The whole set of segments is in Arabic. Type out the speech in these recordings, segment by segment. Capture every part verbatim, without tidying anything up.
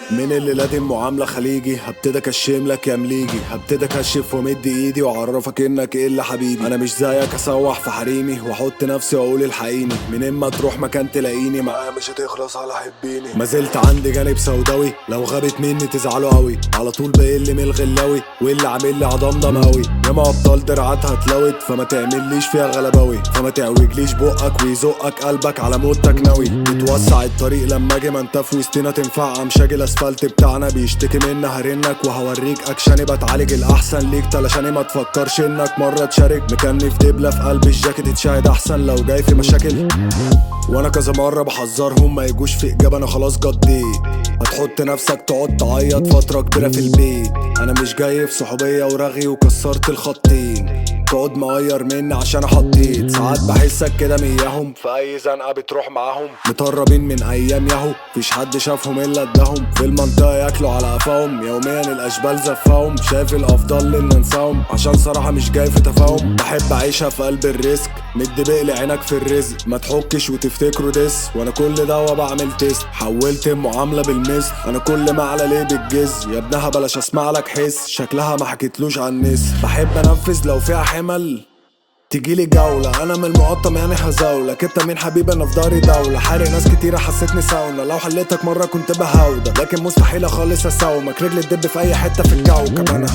من اللي لازم معاملة خليجي، هبتدي اكشم لك يا مليجي، هبتدي اكشف وامد ايدي واعرفك انك ايه اللي حبيبي. انا مش زيك اسوح في حريمي واحط نفسي واقول الحقيني، من اما تروح مكان تلاقيني معايا مش هتخلص على حبيني. ما زلت عندي جانب سوداوي، لو غابت مني تزعلوا قوي، على طول بقل من الغلاوي واللي عامل لي عضمضم قوي. ياما ابطال درعاتها اتلوت، فما تعمليش فيها غلباوي، فما تعوجليش بقك ويزقك قلبك على موتك ناوي. بتوسع الطريق لما اجي ما انت في وسطنا تنفع امشاجي. الاسفلت بتاعنا بيشتكي مني هرنك وهوريك اكشني، بتعالج الاحسن ليك تلاشاني ما تفكرش انك مره تشارك. مكني في دبله في قلب الجاكيت تشاهد احسن لو جاي في مشاكل، وانا كذا مره بحذرهم ما يجوش في اجابه. انا خلاص قضيت، هتحط نفسك تقعد تعيط فتره كبيره في البيت. انا مش جاي في صحوبيه ورغي وكسرت الخطين، تقعد مغير مني عشان حطيت. ساعات بحسك كده مياهم، في اي زنقه بتروح معاهم. متقربين من ايام ياهو، مفيش حد شافهم الا اداهم. في المنطقه ياكلوا على قفاهم، يوميا الاشبال زفاهم. شايف الافضل ان ننساهم، عشان صراحه مش جاي في تفاهم. بحب اعيشها في قلب الريسك، مد بقلي عينك في الرزق. ما تحكش وتفتكروا دس، وانا كل ده وبعمل تيست. حولت المعامله بالمثل، انا كل ما على ليه بالجز. يا ابنها بلاش اسمع لك حس، شكلها ما حكيتلوش عن الناس. بحب انفذ لو فيها حمل تجيلي جولة، انا من المقطم يعني هزاولك. انت مين حبيبي؟ انا في داري دولة، حارق ناس كتيرة حسيتني ساونا. لو حليتك مرة كنت بهودة، لكن مستحيل خالص اساومك. رجلي تدب في اي حتة في الكوكب. انا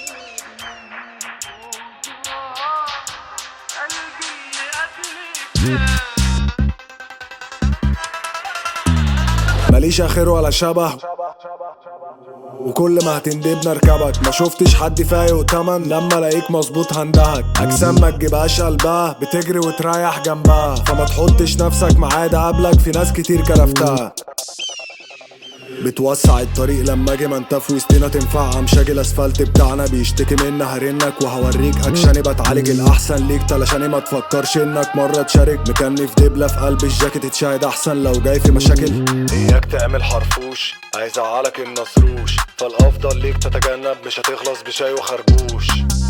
ماليش اخر ولا شبه، وكل ما هتندب نركبك. ما شفتش حد فايق تمن، لما الاقيك مظبوط هندهك. اجسام ما تجيبهاش قلبها، بتجري وتريح جنبها. فما تحطش نفسك معايا، ده قبلك في ناس كتير كرفتها. بتوسع الطريق لما اجي ما انت في وسطنا تنفع امشاجي. الاسفلت بتاعنا بيشتكي مني هرنك وهوريك اكشني. بتعالج الاحسن ليك تلاشاني ما تفكرش انك مره تشارك. مكني في دبله في قلب الجاكيت تشاهد احسن لو جاي في مشاكل. اياك تعمل حرفوش هيزعلك النصروش، فالافضل ليك تتجنب، مش هتخلص بشاي وخربوش.